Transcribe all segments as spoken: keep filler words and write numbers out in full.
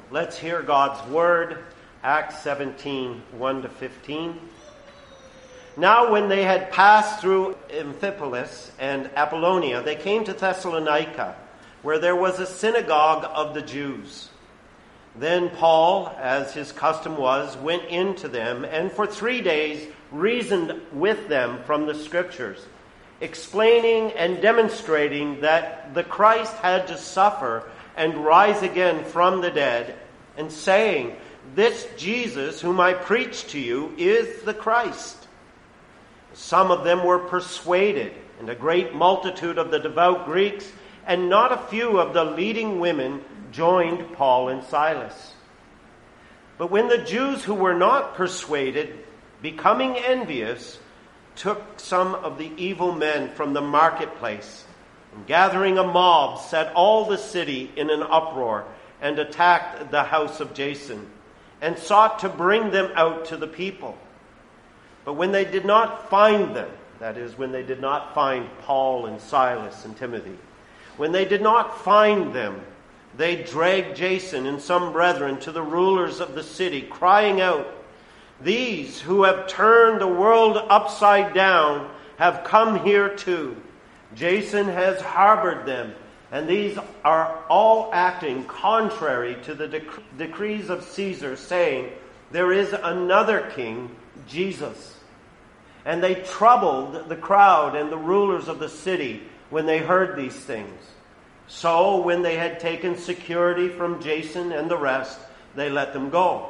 Let's hear God's word. Acts seventeen, one to fifteen. Now when they had passed through Amphipolis and Apollonia, they came to Thessalonica, where there was a synagogue of the Jews. Then Paul, as his custom was, went in to them, and for three days reasoned with them from the Scriptures, explaining and demonstrating that the Christ had to suffer and rise again from the dead, and saying, "This Jesus whom I preach to you is the Christ." Some of them were persuaded, and a great multitude of the devout Greeks, and not a few of the leading women, joined Paul and Silas. But when the Jews who were not persuaded, becoming envious, took some of the evil men from the marketplace, and gathering a mob, set all the city in an uproar, and attacked the house of Jason, and sought to bring them out to the people. But when they did not find them, that is, when they did not find Paul and Silas and Timothy, when they did not find them, they dragged Jason and some brethren to the rulers of the city, crying out, "These who have turned the world upside down have come here too. Jason has harbored them, and these are all acting contrary to the dec- decrees of Caesar, saying, 'There is another king, Jesus.'" And they troubled the crowd and the rulers of the city when they heard these things. So when they had taken security from Jason and the rest, they let them go.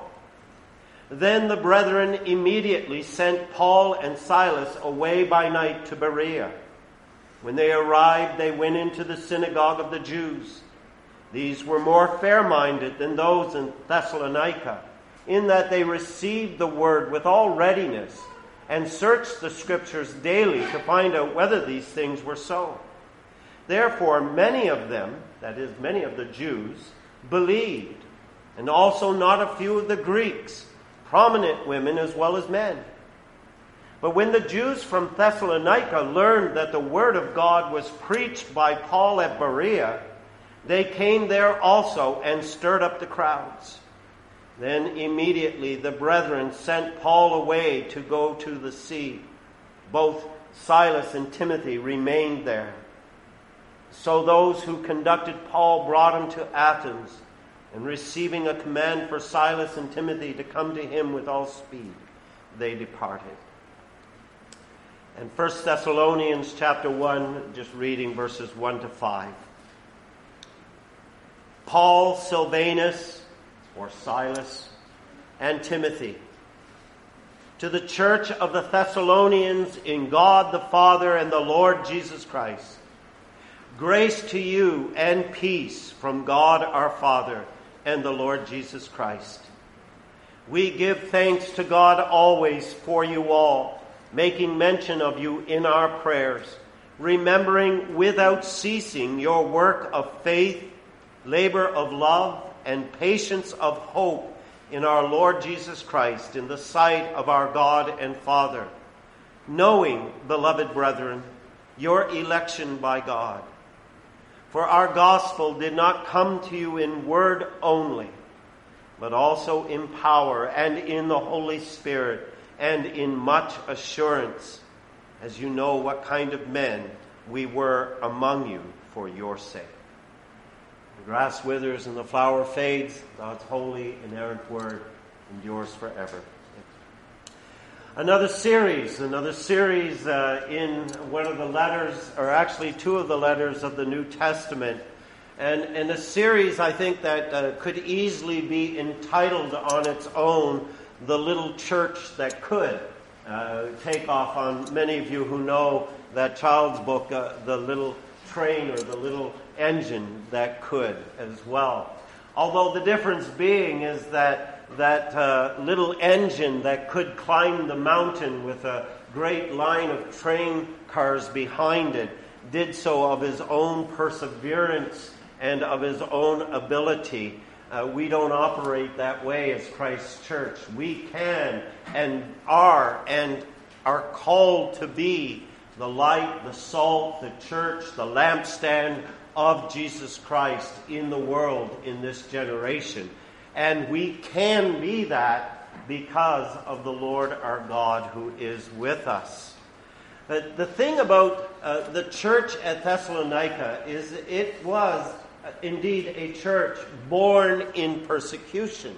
Then the brethren immediately sent Paul and Silas away by night to Berea. When they arrived, they went into the synagogue of the Jews. These were more fair-minded than those in Thessalonica, in that they received the word with all readiness, and searched the Scriptures daily to find out whether these things were so. Therefore, many of them, that is, many of the Jews, believed, and also not a few of the Greeks, prominent women as well as men. But when the Jews from Thessalonica learned that the word of God was preached by Paul at Berea, they came there also and stirred up the crowds. Then immediately the brethren sent Paul away to go to the sea. Both Silas and Timothy remained there. So those who conducted Paul brought him to Athens, and receiving a command for Silas and Timothy to come to him with all speed, they departed. And First Thessalonians chapter one, just reading verses one to five. Paul, Silvanus, or Silas, and Timothy, to the church of the Thessalonians in God the Father and the Lord Jesus Christ. Grace to you and peace from God our Father and the Lord Jesus Christ. We give thanks to God always for you all, making mention of you in our prayers, remembering without ceasing your work of faith, labor of love, and patience of hope in our Lord Jesus Christ in the sight of our God and Father, knowing, beloved brethren, your election by God. For our gospel did not come to you in word only, but also in power and in the Holy Spirit and in much assurance, as you know what kind of men we were among you for your sake. The grass withers and the flower fades. God's holy, inerrant word endures forever. Another series, another series uh, in one of the letters, or actually two of the letters of the New Testament. And, and a series, I think, that uh, could easily be entitled on its own, The Little Church That Could. Uh, take off on many of you who know that child's book, uh, The Little Train or The Little Engine That Could as well. Although the difference being is that that uh, little engine that could climb the mountain with a great line of train cars behind it did so of his own perseverance and of his own ability. Uh, we don't operate that way as Christ's church. We can and are and are called to be the light, the salt, the church, the lampstand of Jesus Christ in the world in this generation. And we can be that because of the Lord our God who is with us. But the thing about uh, the church at Thessalonica is it was uh, indeed a church born in persecution.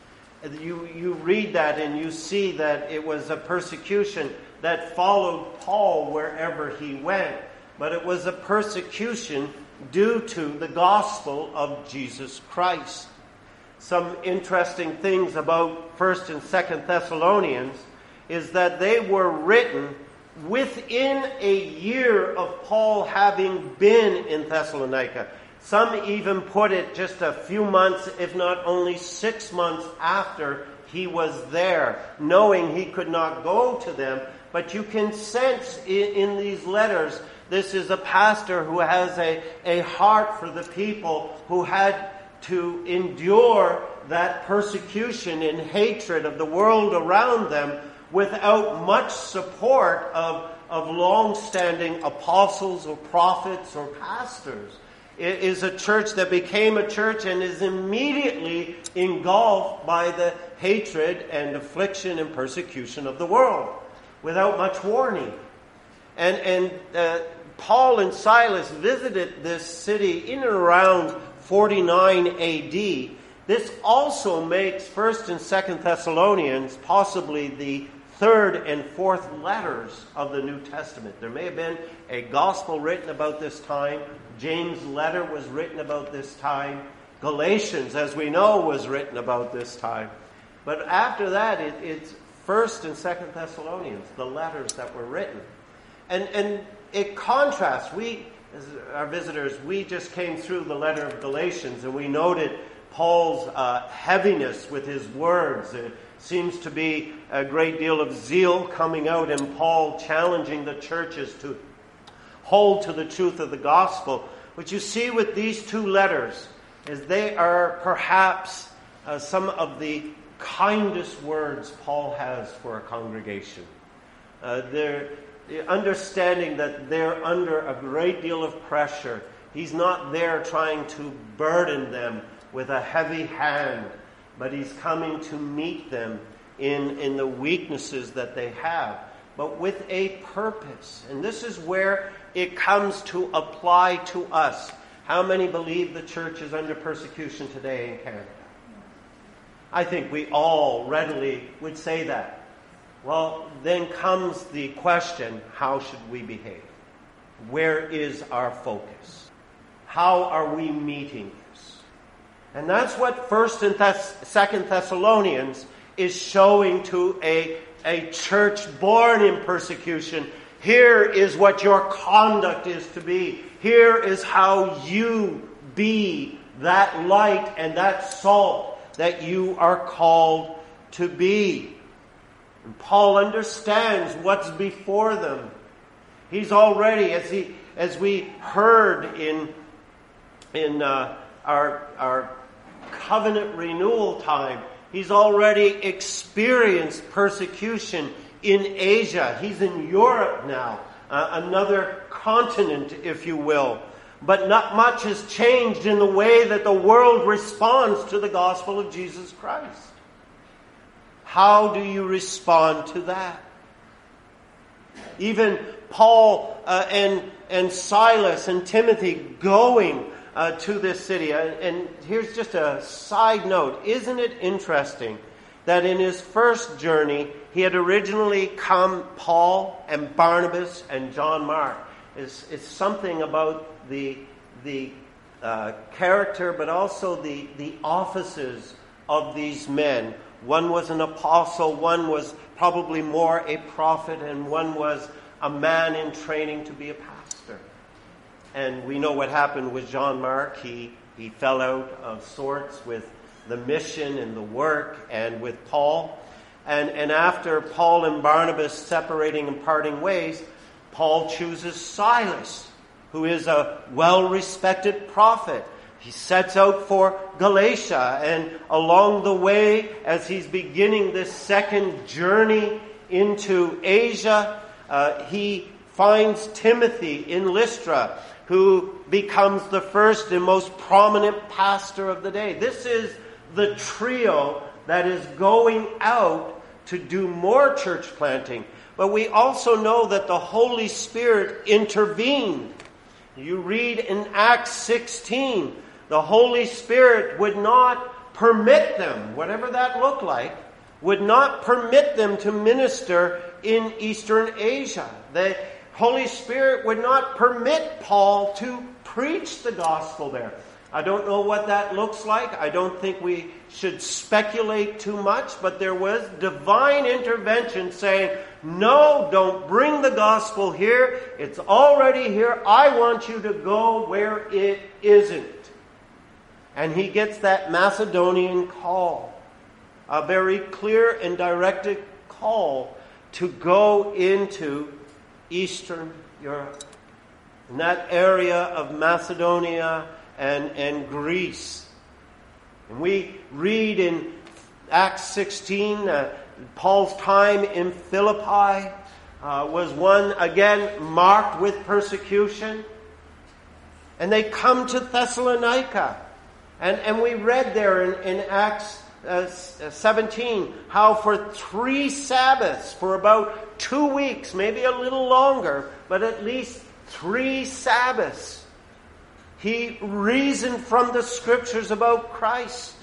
You, you read that and you see that it was a persecution that followed Paul wherever he went. But it was a persecution due to the gospel of Jesus Christ. Some interesting things about First and Second Thessalonians is that they were written within a year of Paul having been in Thessalonica. Some even put it just a few months, if not only six months after he was there, knowing he could not go to them. But you can sense in, in these letters, this is a pastor who has a, a heart for the people who had to endure that persecution and hatred of the world around them without much support of, of long-standing apostles or prophets or pastors. It is a church that became a church and is immediately engulfed by the hatred and affliction and persecution of the world without much warning. And, and uh, Paul and Silas visited this city in and around forty-nine A D. This also makes First and Second Thessalonians possibly the third and fourth letters of the New Testament. There may have been a gospel written about this time. James' letter was written about this time. Galatians, as we know, was written about this time. But after that, it, it's First and Second Thessalonians, the letters that were written. And, and it contrasts. We, as our visitors, we just came through the letter of Galatians, and we noted Paul's uh, heaviness with his words. It seems to be a great deal of zeal coming out, and Paul challenging the churches to hold to the truth of the gospel. What you see with these two letters is they are perhaps uh, some of the kindest words Paul has for a congregation. Uh, they're understanding that they're under a great deal of pressure. He's not there trying to burden them with a heavy hand, but he's coming to meet them in, in the weaknesses that they have, but with a purpose. And this is where it comes to apply to us. How many believe the church is under persecution today in Canada? I think we all readily would say that. Well, then comes the question, how should we behave? Where is our focus? How are we meeting this? And that's what First and Thess- Second Thessalonians is showing to a, a church born in persecution. Here is what your conduct is to be. Here is how you be that light and that salt that you are called to be. And Paul understands what's before them. He's already, as he, as we heard in in uh, our our covenant renewal time, he's already experienced persecution in Asia. He's in Europe now, uh, another continent, if you will. But not much has changed in the way that the world responds to the gospel of Jesus Christ. How do you respond to that? Even Paul uh, and, and Silas and Timothy going uh, to this city. And, and here's just a side note. Isn't it interesting that in his first journey, he had originally come, Paul and Barnabas and John Mark. It's, it's something about the, the uh, character, but also the, the offices of these men. One was an apostle, one was probably more a prophet, and one was a man in training to be a pastor. And we know what happened with John Mark. He, he fell out of sorts with the mission and the work and with Paul. And, and after Paul and Barnabas separating and parting ways, Paul chooses Silas, who is a well-respected prophet. He sets out for Galatia, and along the way, as he's beginning this second journey into Asia, uh, he finds Timothy in Lystra, who becomes the first and most prominent pastor of the day. This is the trio that is going out to do more church planting. But we also know that the Holy Spirit intervened. You read in Acts sixteen, the Holy Spirit would not permit them, whatever that looked like, would not permit them to minister in Eastern Asia. The Holy Spirit would not permit Paul to preach the gospel there. I don't know what that looks like. I don't think we should speculate too much, but there was divine intervention saying, no, don't bring the gospel here. It's already here. I want you to go where it isn't. And he gets that Macedonian call, a very clear and directed call to go into Eastern Europe. In that area of Macedonia and, and Greece. And we read in Acts sixteen, uh, Paul's time in Philippi uh, was one, again, marked with persecution. And they come to Thessalonica. And, and we read there in, in Acts uh, seventeen how for three Sabbaths, for about two weeks, maybe a little longer, but at least three Sabbaths, he reasoned from the Scriptures about Christ.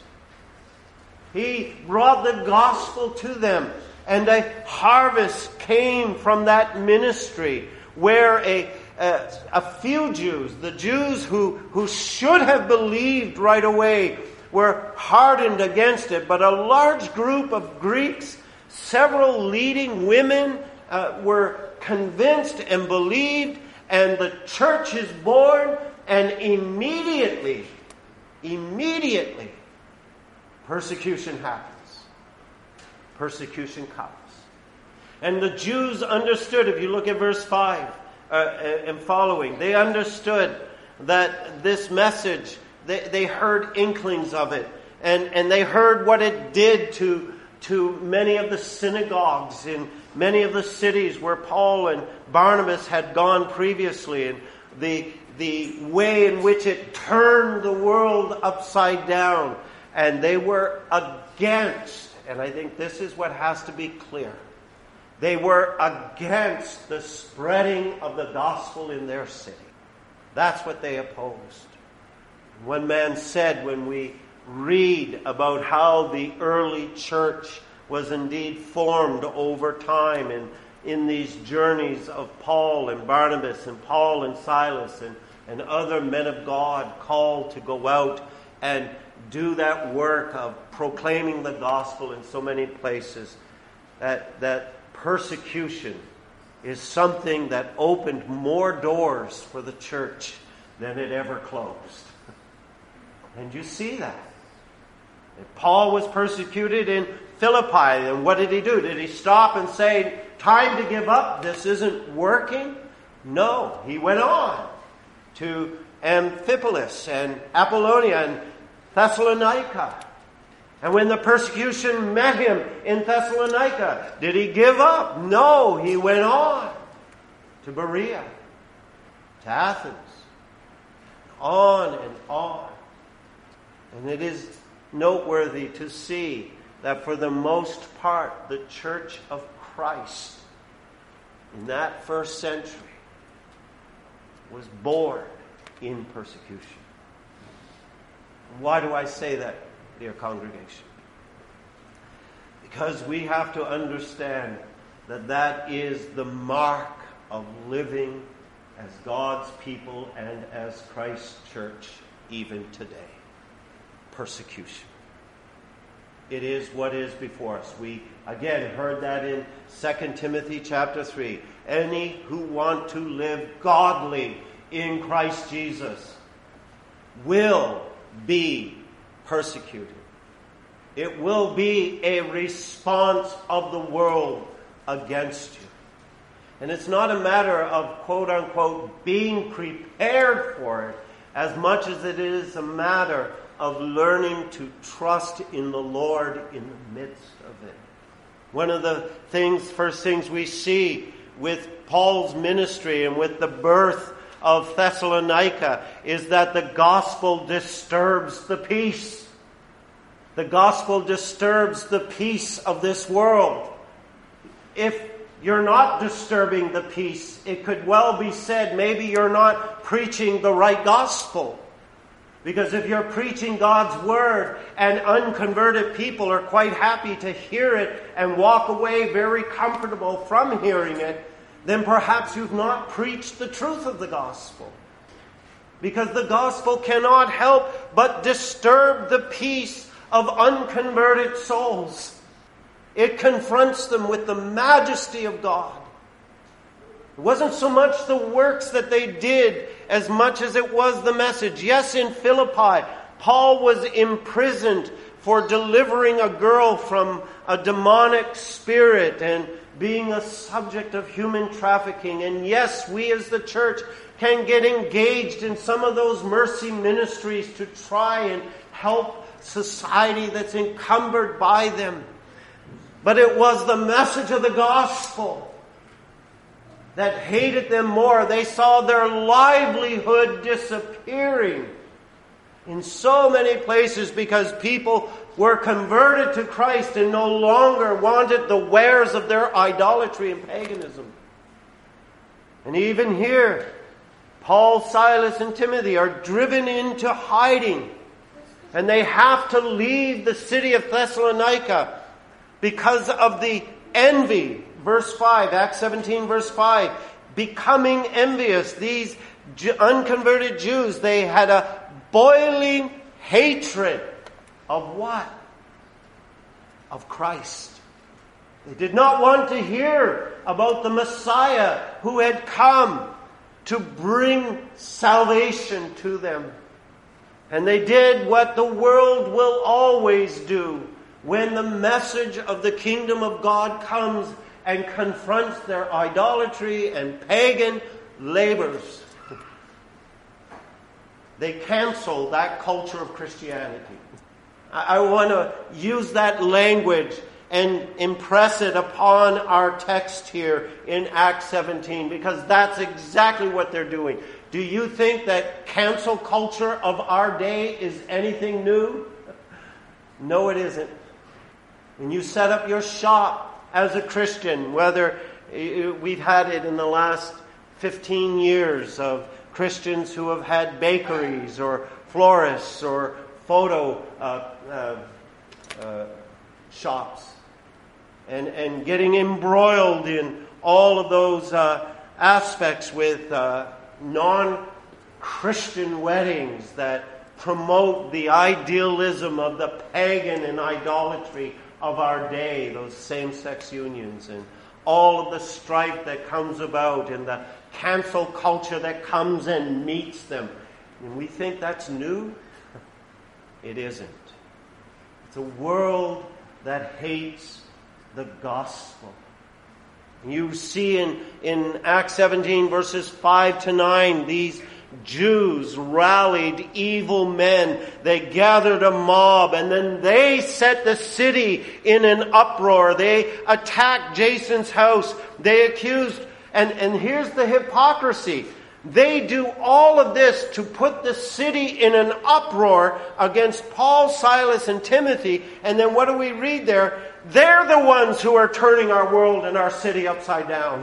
He brought the gospel to them. And a harvest came from that ministry where a, a, a few Jews, the Jews who, who should have believed right away, were hardened against it. But a large group of Greeks, several leading women, uh, were convinced and believed. And the church is born. And immediately, immediately, persecution happens. Persecution comes. And the Jews understood, if you look at verse five uh, and following, they understood that this message, they, they heard inklings of it. And, and they heard what it did to, to many of the synagogues in many of the cities where Paul and Barnabas had gone previously. And the the way in which it turned the world upside down. And they were against, and I think this is what has to be clear, they were against the spreading of the gospel in their city. That's what they opposed. One man said when we read about how the early church was indeed formed over time and in these journeys of Paul and Barnabas and Paul and Silas and and other men of God called to go out and do that work of proclaiming the gospel in so many places, that, that persecution is something that opened more doors for the church than it ever closed. And you see that. If Paul was persecuted in Philippi, and what did he do? Did he stop and say, time to give up, this isn't working? No, he went on to Amphipolis and Apollonia and Thessalonica. And when the persecution met him in Thessalonica, did he give up? No, he went on to Berea, to Athens, on and on. And it is noteworthy to see that for the most part, the Church of Christ in that first century was born in persecution. Why do I say that, dear congregation? Because we have to understand that that is the mark of living as God's people and as Christ's church even today. Persecution. It is what is before us. We again heard that in Second Timothy chapter three. Any who want to live godly in Christ Jesus will be persecuted. It will be a response of the world against you. And it's not a matter of, quote unquote, being prepared for it as much as it is a matter of learning to trust in the Lord in the midst of it. One of the things, first things we see with Paul's ministry and with the birth of Thessalonica is that the gospel disturbs the peace. The gospel disturbs the peace of this world. If you're not disturbing the peace, it could well be said maybe you're not preaching the right gospel. Because if you're preaching God's word and unconverted people are quite happy to hear it and walk away very comfortable from hearing it, then perhaps you've not preached the truth of the gospel. Because the gospel cannot help but disturb the peace of unconverted souls. It confronts them with the majesty of God. It wasn't so much the works that they did as much as it was the message. Yes, in Philippi, Paul was imprisoned for delivering a girl from a demonic spirit and being a subject of human trafficking. And yes, we as the church can get engaged in some of those mercy ministries to try and help society that's encumbered by them. But it was the message of the gospel that hated them more. They saw their livelihood disappearing in so many places because people were converted to Christ and no longer wanted the wares of their idolatry and paganism. And even here, Paul, Silas, and Timothy are driven into hiding. And they have to leave the city of Thessalonica because of the envy. Verse five, Acts seventeen, verse five. Becoming envious, these unconverted Jews, they had a boiling hatred of what? Of Christ. They did not want to hear about the Messiah who had come to bring salvation to them. And they did what the world will always do when the message of the kingdom of God comes and confronts their idolatry and pagan labors. They cancel that culture of Christianity. I, I want to use that language and impress it upon our text here in Acts seventeen, because that's exactly what they're doing. Do you think that cancel culture of our day is anything new? No, it isn't. When you set up your shop as a Christian, whether we've had it in the last fifteen years of Christians who have had bakeries or florists or photo uh, uh, uh, shops, and, and getting embroiled in all of those uh, aspects with uh, non-Christian weddings that promote the idealism of the pagan and idolatry of our day, those same-sex unions, and all of the strife that comes about, and the cancel culture that comes and meets them. And we think that's new? It isn't. It's a world that hates the gospel. You see in, in Acts seventeen, verses five to nine, these Jews rallied evil men. They gathered a mob, and then they set the city in an uproar. They attacked Jason's house. They accused, and, and here's the hypocrisy. They do all of this to put the city in an uproar against Paul, Silas, and Timothy. And then what do we read there? They're the ones who are turning our world and our city upside down.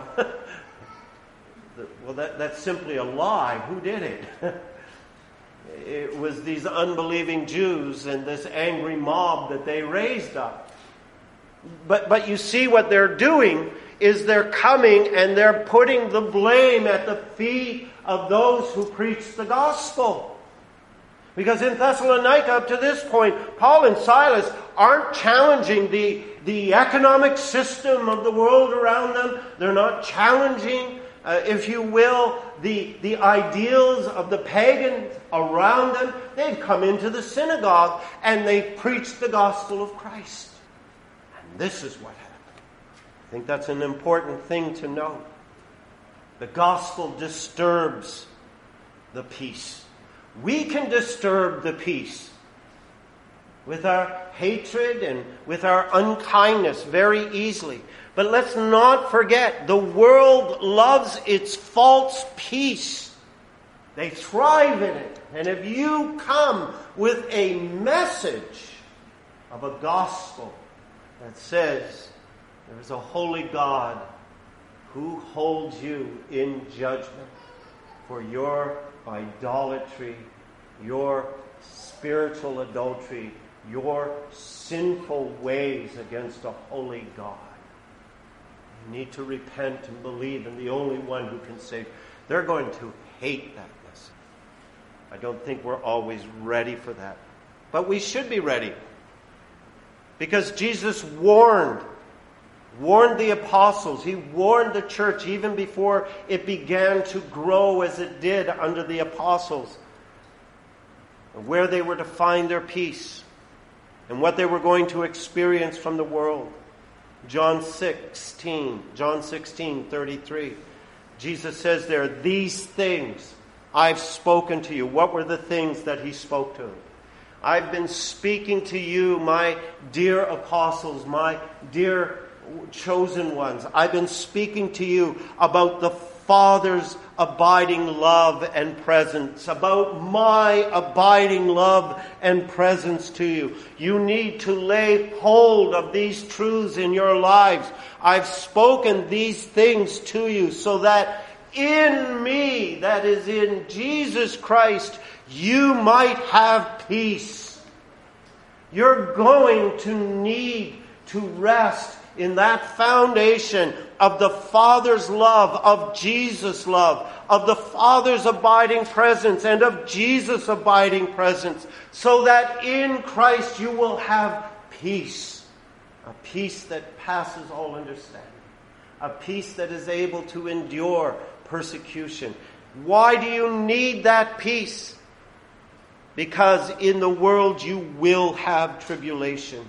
Well, that, that's simply a lie. Who did it? It was these unbelieving Jews and this angry mob that they raised up. But, but you see what they're doing is they're coming and they're putting the blame at the feet of those who preach the gospel. Because in Thessalonica, up to this point, Paul and Silas aren't challenging the, the economic system of the world around them. They're not challenging, uh, if you will, the, the ideals of the pagans around them. They've come into the synagogue and they've preached the gospel of Christ. And this is what happened. I think that's an important thing to know. The gospel disturbs the peace. We can disturb the peace with our hatred and with our unkindness very easily. But let's not forget, the world loves its false peace. They thrive in it. And if you come with a message of a gospel that says there is a holy God who holds you in judgment for your idolatry, your spiritual adultery, your sinful ways against a holy God. You need to repent and believe in the only one who can save. They're going to hate that message. I don't think we're always ready for that. But we should be ready. Because Jesus warned, warned the apostles. He warned the church even before it began to grow as it did under the apostles. Where they were to find their peace and what they were going to experience from the world. John sixteen, John sixteen, thirty-three. Jesus says there, these things I've spoken to you. What were the things that he spoke to them? I've been speaking to you, my dear apostles, my dear chosen ones. I've been speaking to you about the Father's abiding love and presence, about my abiding love and presence to you. You need to lay hold of these truths in your lives. I've spoken these things to you so that in me, that is in Jesus Christ, you might have peace. You're going to need to rest in that foundation of the Father's love, of Jesus' love, of the Father's abiding presence, and of Jesus' abiding presence, so that in Christ you will have peace. A peace that passes all understanding. A peace that is able to endure persecution. Why do you need that peace? Because in the world you will have tribulation.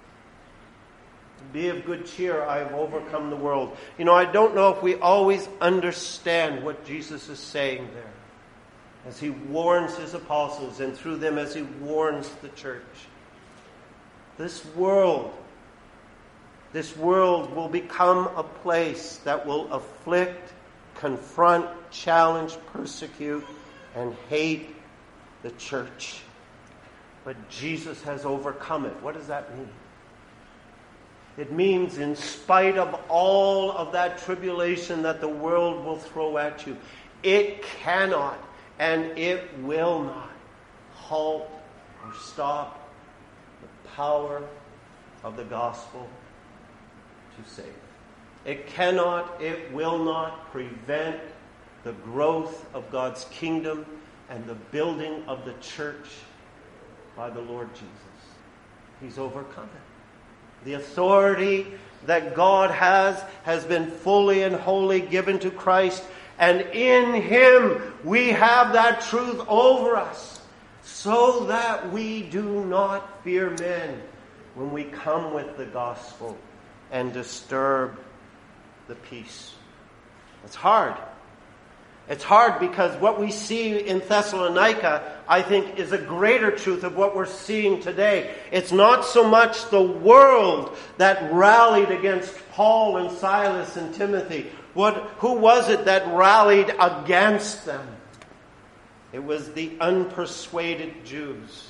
Be of good cheer, I have overcome the world. You know, I don't know if we always understand what Jesus is saying there. As he warns his apostles and through them as he warns the church. This world, this world will become a place that will afflict, confront, challenge, persecute, and hate the church. But Jesus has overcome it. What does that mean? It means in spite of all of that tribulation that the world will throw at you, it cannot and it will not halt or stop the power of the gospel to save. It cannot, it will not prevent the growth of God's kingdom and the building of the church by the Lord Jesus. He's overcome it. The authority that God has has been fully and wholly given to Christ. And in him we have that truth over us. So that we do not fear men when we come with the gospel and disturb the peace. It's hard. It's hard because what we see in Thessalonica, I think, is a greater truth of what we're seeing today. It's not so much the world that rallied against Paul and Silas and Timothy. What, who was it that rallied against them? It was the unpersuaded Jews.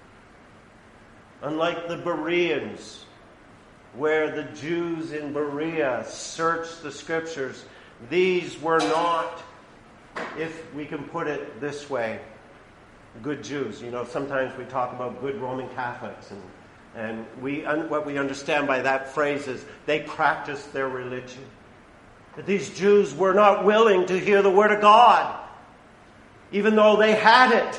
Unlike the Bereans, where the Jews in Berea searched the Scriptures, these were not, if we can put it this way, good Jews. You know, sometimes we talk about good Roman Catholics, and and we un, what we understand by that phrase is they practiced their religion. But these Jews were not willing to hear the Word of God, even though they had it.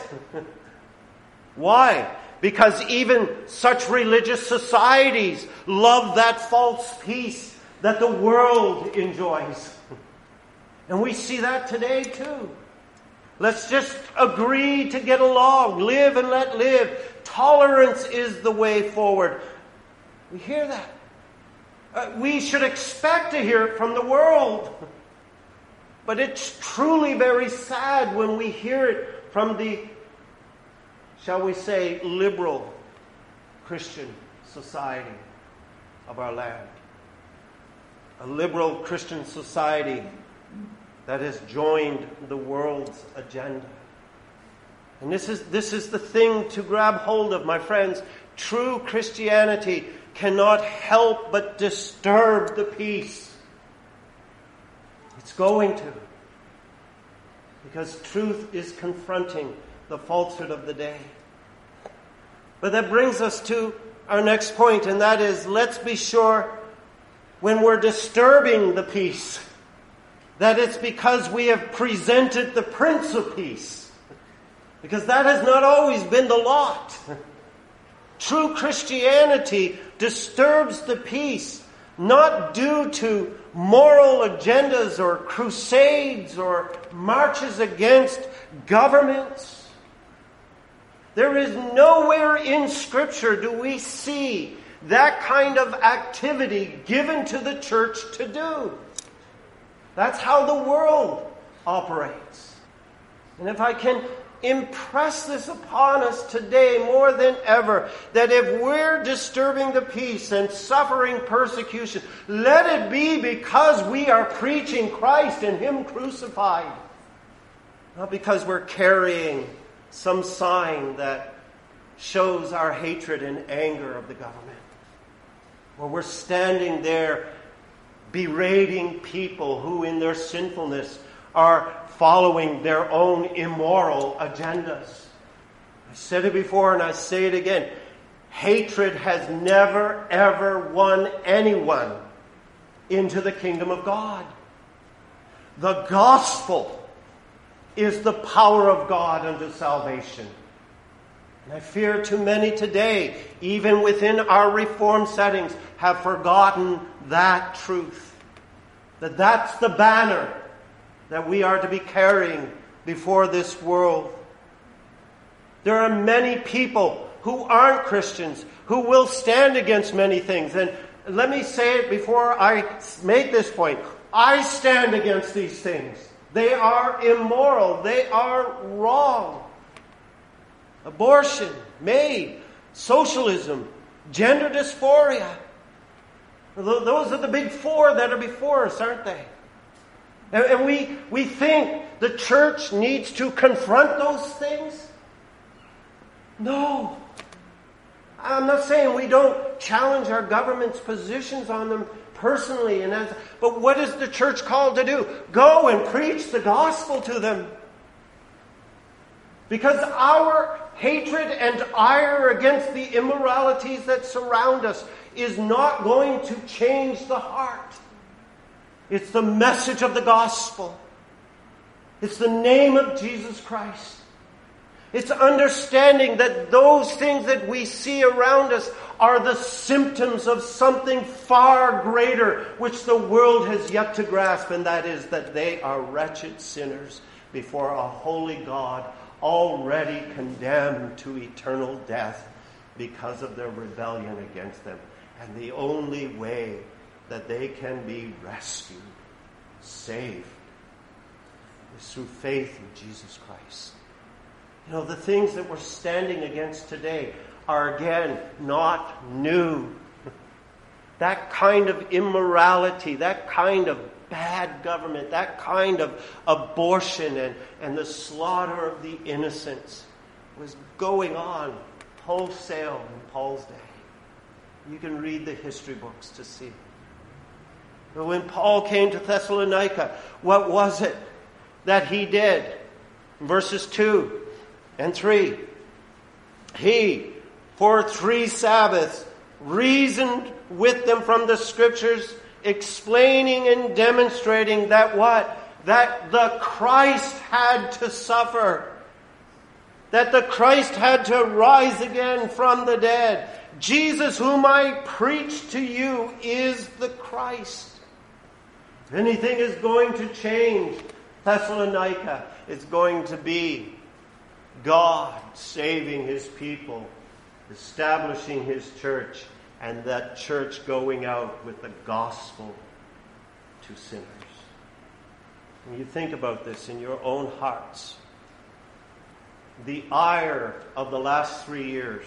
Why? Because even such religious societies love that false peace that the world enjoys. And we see that today too. Let's just agree to get along. Live and let live. Tolerance is the way forward. We hear that. Uh, we should expect to hear it from the world. But it's truly very sad when we hear it from the, shall we say, liberal Christian society of our land. A liberal Christian society that has joined the world's agenda. And this is this is the thing to grab hold of, my friends. True Christianity cannot help but disturb the peace. It's going to. Because truth is confronting the falsehood of the day. But that brings us to our next point, and that is, let's be sure when we're disturbing the peace, that it's because we have presented the Prince of Peace. Because that has not always been the lot. True Christianity disturbs the peace, not due to moral agendas or crusades or marches against governments. There is nowhere in Scripture do we see that kind of activity given to the church to do. That's how the world operates. And if I can impress this upon us today more than ever, that if we're disturbing the peace and suffering persecution, let it be because we are preaching Christ and Him crucified. Not because we're carrying some sign that shows our hatred and anger of the government. Or we're standing there berating people who in their sinfulness are following their own immoral agendas. I said it before and I say it again. Hatred has never, ever won anyone into the kingdom of God. The gospel is the power of God unto salvation. And I fear too many today, even within our Reformed settings, have forgotten that truth. That that's the banner that we are to be carrying before this world. There are many people who aren't Christians who will stand against many things. And let me say it before I make this point. I stand against these things. They are immoral. They are wrong. Abortion, MAID, socialism, gender dysphoria. Those are the big four that are before us, aren't they? And we, we think the church needs to confront those things? No. I'm not saying we don't challenge our government's positions on them personally, and as, but what is the church called to do? Go and preach the gospel to them. Because our hatred and ire against the immoralities that surround us is not going to change the heart. It's the message of the gospel. It's the name of Jesus Christ. It's understanding that those things that we see around us are the symptoms of something far greater which the world has yet to grasp, and that is that they are wretched sinners before a holy God, already condemned to eternal death because of their rebellion against them. And the only way that they can be rescued, saved, is through faith in Jesus Christ. You know, the things that we're standing against today are, again, not new. That kind of immorality, that kind of bad government, that kind of abortion and, and the slaughter of the innocents was going on wholesale in Paul's day. You can read the history books to see. But when Paul came to Thessalonica, what was it that he did? Verses two and three. He, for three Sabbaths, reasoned with them from the Scriptures, explaining and demonstrating that what? That the Christ had to suffer. That the Christ had to rise again from the dead. Jesus, whom I preach to you, is the Christ. If anything is going to change Thessalonica, it's going to be God saving His people, establishing His church, and that church going out with the gospel to sinners. When you think about this in your own hearts, the ire of the last three years,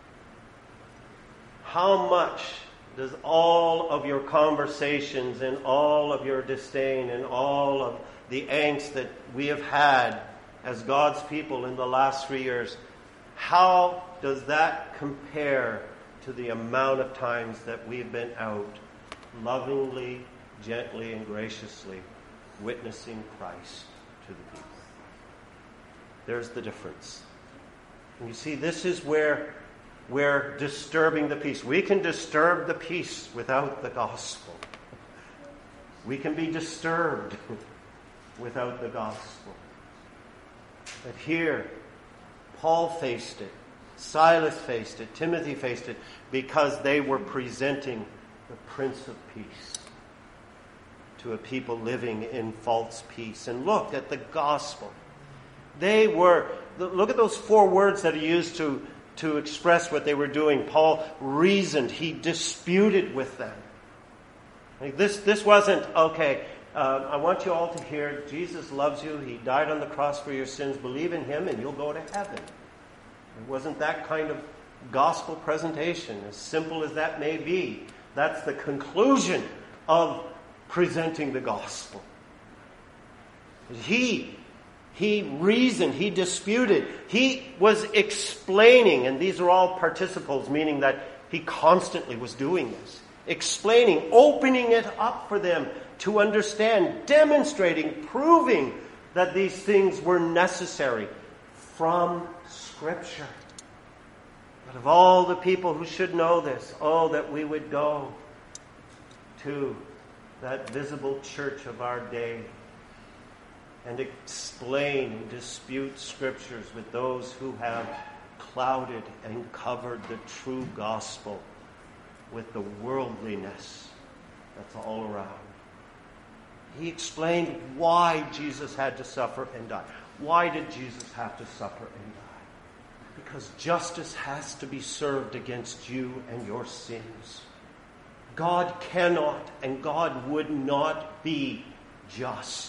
how much does all of your conversations and all of your disdain and all of the angst that we have had as God's people in the last three years, how does that compare to the amount of times that we've been out lovingly, gently, and graciously witnessing Christ to the people? There's the difference. And you see, this is where we're disturbing the peace. We can disturb the peace without the gospel. We can be disturbed without the gospel. But here, Paul faced it. Silas faced it. Timothy faced it because they were presenting the Prince of Peace to a people living in false peace. And look at the gospel. They were, look at those four words that he used to, to express what they were doing. Paul reasoned. He disputed with them. Like this, this wasn't, okay, uh, I want you all to hear, Jesus loves you. He died on the cross for your sins. Believe in him and you'll go to heaven. It wasn't that kind of gospel presentation, as simple as that may be. That's the conclusion of presenting the gospel. He, he reasoned, he disputed, he was explaining, and these are all participles, meaning that he constantly was doing this. Explaining, opening it up for them to understand, demonstrating, proving that these things were necessary from Scripture. But of all the people who should know this, oh, that we would go to that visible church of our day and explain and dispute Scriptures with those who have clouded and covered the true gospel with the worldliness that's all around. He explained why Jesus had to suffer and die. Why did Jesus have to suffer and die? Because justice has to be served against you and your sins. God cannot and God would not be just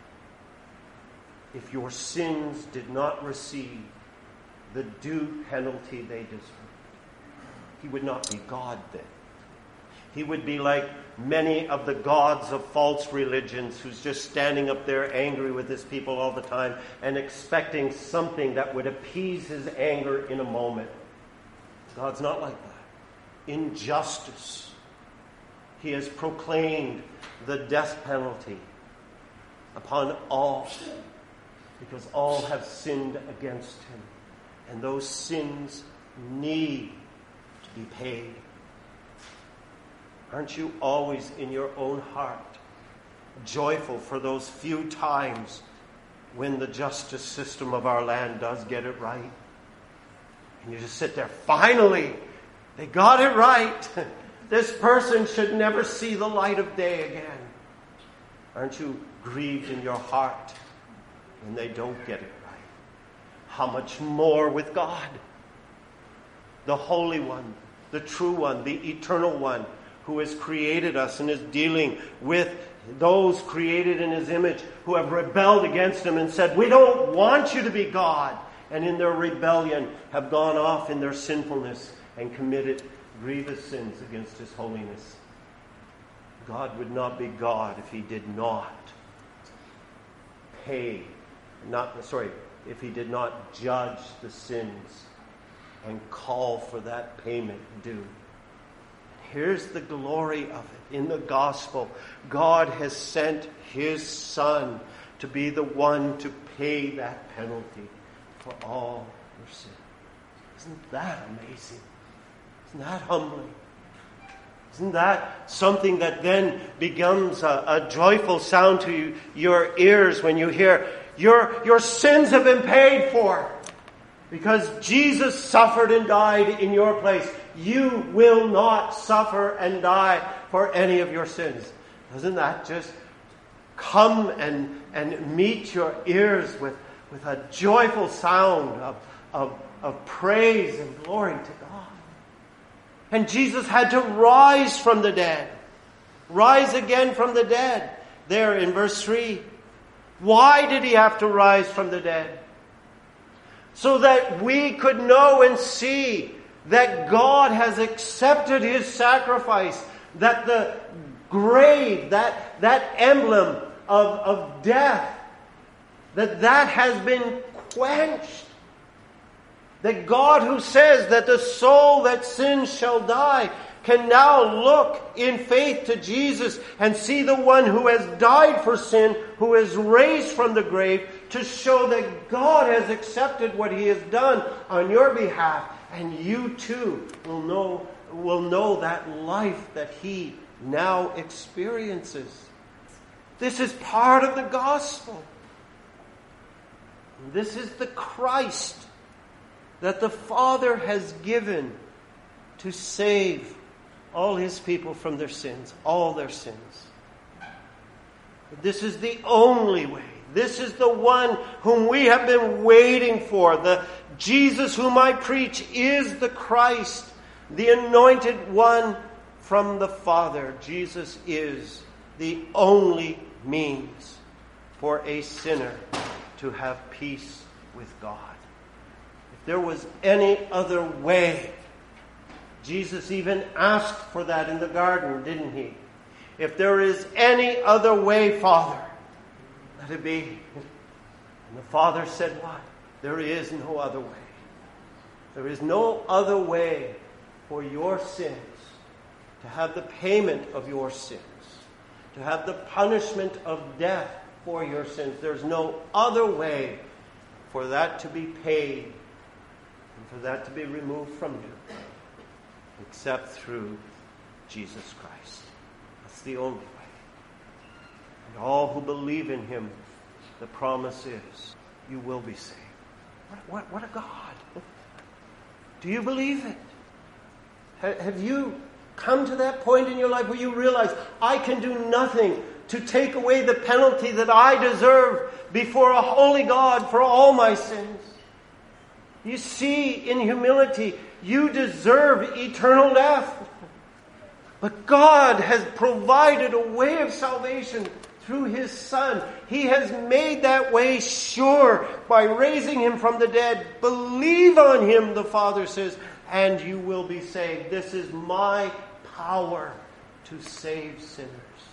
if your sins did not receive the due penalty they deserve. He would not be God then. He would be like many of the gods of false religions who's just standing up there angry with his people all the time and expecting something that would appease his anger in a moment. God's not like that. In justice, he has proclaimed the death penalty upon all because all have sinned against him. And those sins need to be paid. Aren't you always in your own heart joyful for those few times when the justice system of our land does get it right? And you just sit there, finally, they got it right. This person should never see the light of day again. Aren't you grieved in your heart when they don't get it right? How much more with God, the Holy One, the True One, the Eternal One, who has created us and is dealing with those created in his image who have rebelled against him and said, we don't want you to be God. And in their rebellion have gone off in their sinfulness and committed grievous sins against his holiness. God would not be God if he did not pay, not, sorry, if he did not judge the sins and call for that payment due. Here's the glory of it. In the gospel, God has sent his Son to be the one to pay that penalty for all your sin. Isn't that amazing? Isn't that humbling? Isn't that something that then becomes a, a joyful sound to you, your ears when you hear, your, your sins have been paid for because Jesus suffered and died in your place. You will not suffer and die for any of your sins. Doesn't that just come and, and meet your ears with, with a joyful sound of, of, of praise and glory to God? And Jesus had to rise from the dead. Rise again from the dead. There in verse three. Why did he have to rise from the dead? So that we could know and see that God has accepted his sacrifice, that the grave, that, that emblem of, of death, that that has been quenched. That God, who says that the soul that sins shall die, can now look in faith to Jesus and see the one who has died for sin, who is raised from the grave, to show that God has accepted what he has done on your behalf. And you too will know, will know that life that he now experiences. This is part of the gospel. This is the Christ that the Father has given to save all his people from their sins, all their sins. But this is the only way. This is the one whom we have been waiting for. The Jesus whom I preach is the Christ, the anointed one from the Father. Jesus is the only means for a sinner to have peace with God. If there was any other way, Jesus even asked for that in the garden, didn't he? If there is any other way, Father, let it be. And the Father said what? There is no other way. There is no other way for your sins, to have the payment of your sins, to have the punishment of death for your sins. There's no other way for that to be paid and for that to be removed from you except through Jesus Christ. That's the only way. And all who believe in him, the promise is, you will be saved. What, what, what a God. Do you believe it? Ha, have you come to that point in your life where you realize, I can do nothing to take away the penalty that I deserve before a holy God for all my sins? You see, in humility, you deserve eternal death. But God has provided a way of salvation through his Son. He has made that way sure by raising him from the dead. Believe on him, the Father says, and you will be saved. This is my power to save sinners.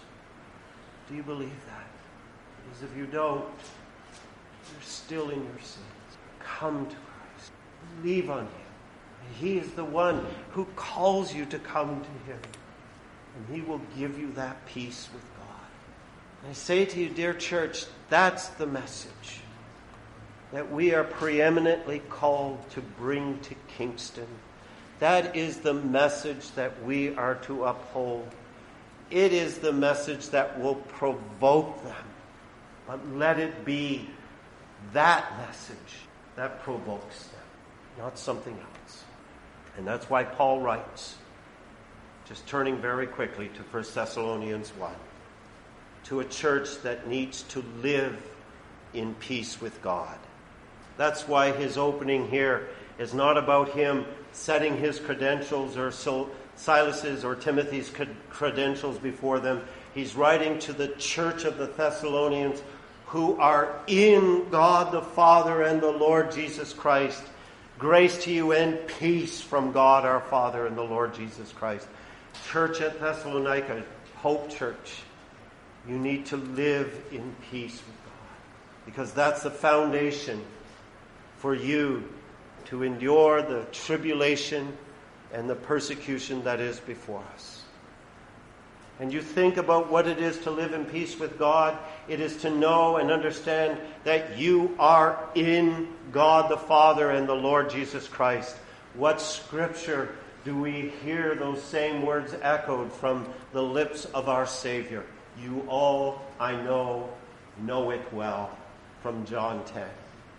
Do you believe that? Because if you don't, you're still in your sins. Come to Christ. Believe on him. He is the one who calls you to come to him. And he will give you that peace with God. And I say to you, dear church, that's the message that we are preeminently called to bring to Kingston. That is the message that we are to uphold. It is the message that will provoke them. But let it be that message that provokes them, not something else. And that's why Paul writes, just turning very quickly to First Thessalonians one, to a church that needs to live in peace with God. That's why his opening here is not about him setting his credentials or Silas's or Timothy's credentials before them. He's writing to the church of the Thessalonians who are in God the Father and the Lord Jesus Christ. Grace to you and peace from God our Father and the Lord Jesus Christ. Church at Thessalonica, Hope Church, you need to live in peace with God, because that's the foundation for you to endure the tribulation and the persecution that is before us. And you think about what it is to live in peace with God. It is to know and understand that you are in God the Father and the Lord Jesus Christ. What scripture do we hear those same words echoed from the lips of our Savior? You all, I know, know it well, from John ten.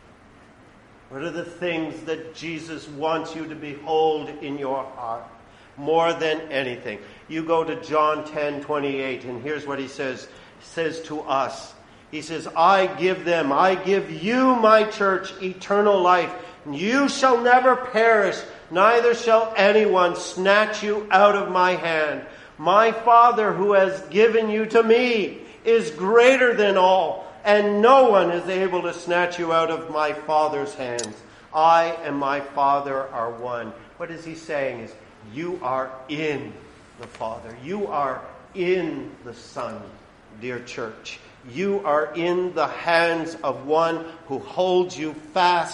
What are the things that Jesus wants you to behold in your heart more than anything? You go to John ten twenty-eight, and here's what he says. He says to us, he says, I give them, I give you, my church, eternal life. And you shall never perish, neither shall anyone snatch you out of my hand. My Father who has given you to me is greater than all, and no one is able to snatch you out of my Father's hands. I and my Father are one. What is he saying is, you are in the Father. You are in the Son, dear church. You are in the hands of one who holds you fast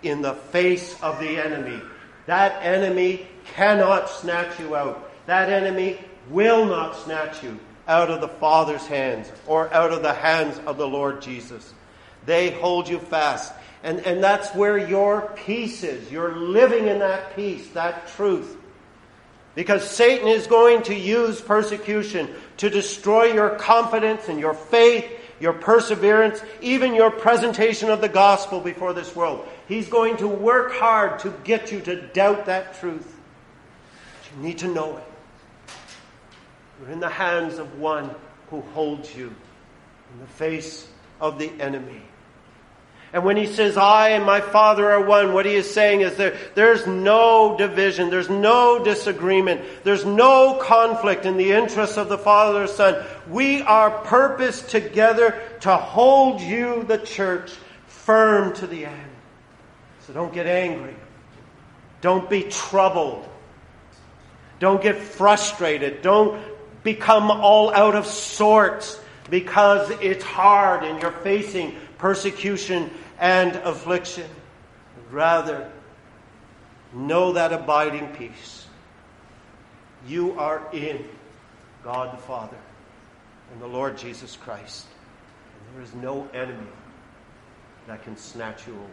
in the face of the enemy. That enemy cannot snatch you out. That enemy will not snatch you out of the Father's hands or out of the hands of the Lord Jesus. They hold you fast. And, and that's where your peace is. You're living in that peace, that truth. Because Satan is going to use persecution to destroy your confidence and your faith, your perseverance, even your presentation of the gospel before this world. He's going to work hard to get you to doubt that truth. But you need to know it. You're in the hands of one who holds you in the face of the enemy. And when he says, I and my Father are one, what he is saying is there, there's no division, there's no disagreement, there's no conflict in the interests of the Father and Son. We are purposed together to hold you, the church, firm to the end. So don't get angry. Don't be troubled. Don't get frustrated. Don't become all out of sorts because it's hard and you're facing persecution and affliction. Rather, know that abiding peace. You are in God the Father and the Lord Jesus Christ. And there is no enemy that can snatch you away.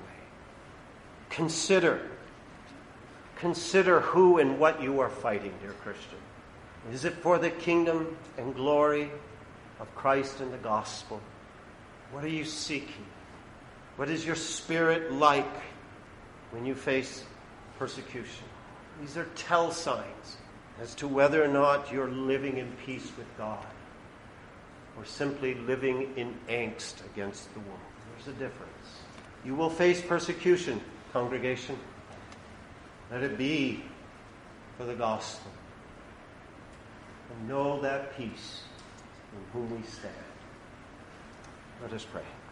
Consider, consider who and what you are fighting, dear Christian. Is it for the kingdom and glory of Christ and the gospel? What are you seeking? What is your spirit like when you face persecution? These are tell signs as to whether or not you're living in peace with God or simply living in angst against the world. There's a difference. You will face persecution, congregation. Let it be for the gospel. And know that peace in whom we stand. Let us pray.